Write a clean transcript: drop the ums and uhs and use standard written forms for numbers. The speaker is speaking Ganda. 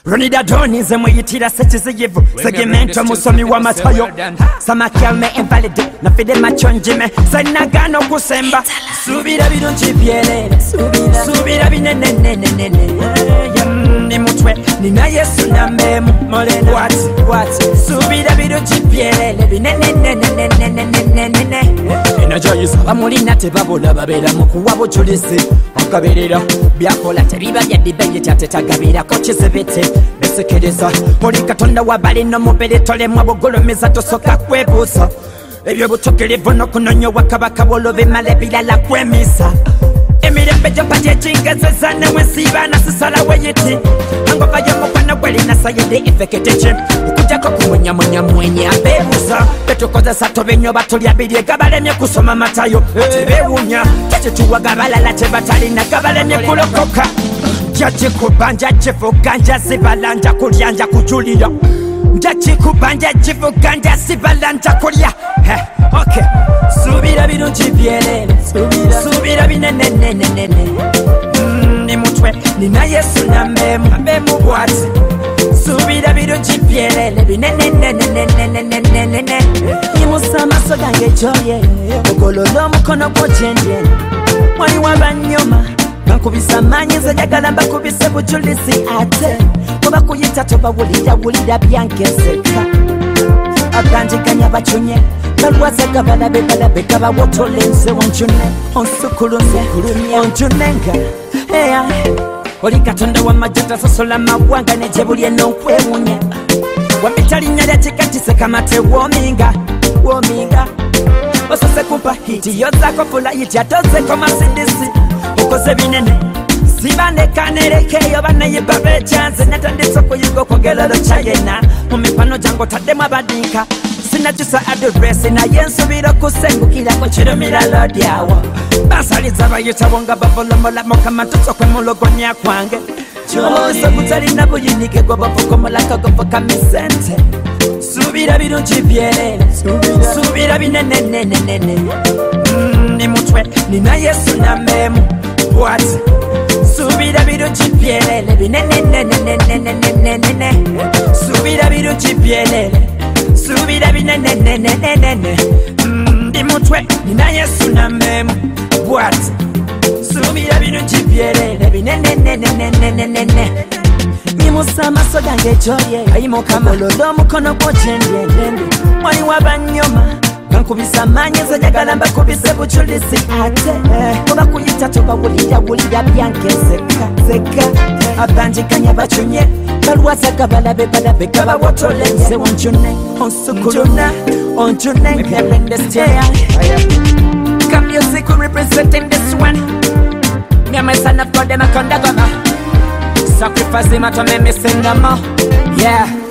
Ronida Doni ze mweyitira sekiziyivu segimento musomi wa matayo samakyalme invalide nafide machonjime senagano kusemba subira birungi byelele subira binenenenenene ni mutwe nina Yesu na memu molena what subira birungi byelele binenenenenenene inajayiza bamulina tebabola babera mukuwa bujulizi akaberera byakola tebiba byadibeye tatetagabira ko kizebete besekereza oli katonda wabali nomubere tolemwa bugulumiza tosoka kwebuusa ebyo butukirivu n'okunoonya wakabaka bwolobe male bilala kwemisa emirembe gyopatya ekingezeza newesiibaana sisala weyiti angova y'omukwano gwelina sayidi ifeketeki okujjako kumunyamunya mwenye abeebuuza betukozesa tobenyoba tulya biri gabalemye kusoma matayo tebewunya tekituwaga balala tebatalina gabalemye kulokoka njagikubanja kivuga njazibala nja kulya nja kujulira njagikubanja kivuga njazibala nja kulya okay subira birungi byelele subira binenenenenene ni mutwe nina Yesu na memu bwati subira birungi byelele binenenenenenene imusa amaso gange joye ogolola omukono gw'ogyendye wali wabanyoma bankubisa amanyi nze njagala mbakubise bujulizi ate kuba kuyita tobawulira byankeseka abanjiganya bacunye balwaza gabalabe gabawotole nze onjune onsukulumye onjunenga eya oli katonda wamajjata sosola mawanga nejebuli eno nkwewunya wambitalinnya lya kikatiseka wominga osose kumpa hiti yozako fulayiti atozeko masidisi ukoze binene sibanekanerekeyo banayibba bechanze natandise okuyiga okwogerero kyayena mu mipano gyange taddemu abadinka sinajjusa adresi naye nsubira okusengukirako kirumira lodi awo basaliza bayitabo nga bavolomola mukama tusokwe mulogonya kwange kyose kutalina buyinike gwobavukomolaka govoka misente subira birungi byelele subira binenenenenene ni mutwe nina Yesu na memu bwati subira birungi byelele binenenenenenene subira birungi byelele subira binenenenenene ndi mutwe nina Yesu na memu bwati subira birungi byelele binenenenenenene imusa amaso gange joye ayimukama olola omukono gw'ogyendye wali wabanyoma bankubisa amanyi nze njagala mbakubise bujulizi ate oba kuyita tobawulira byankeseka abanjiganya bacunye balwaza gabalabe gabawotole nze onjune onsukuluna onjunenga Come music representing this one. Me and my son of God, them a condagama. Sacrifice him to make me sing them more. Yeah.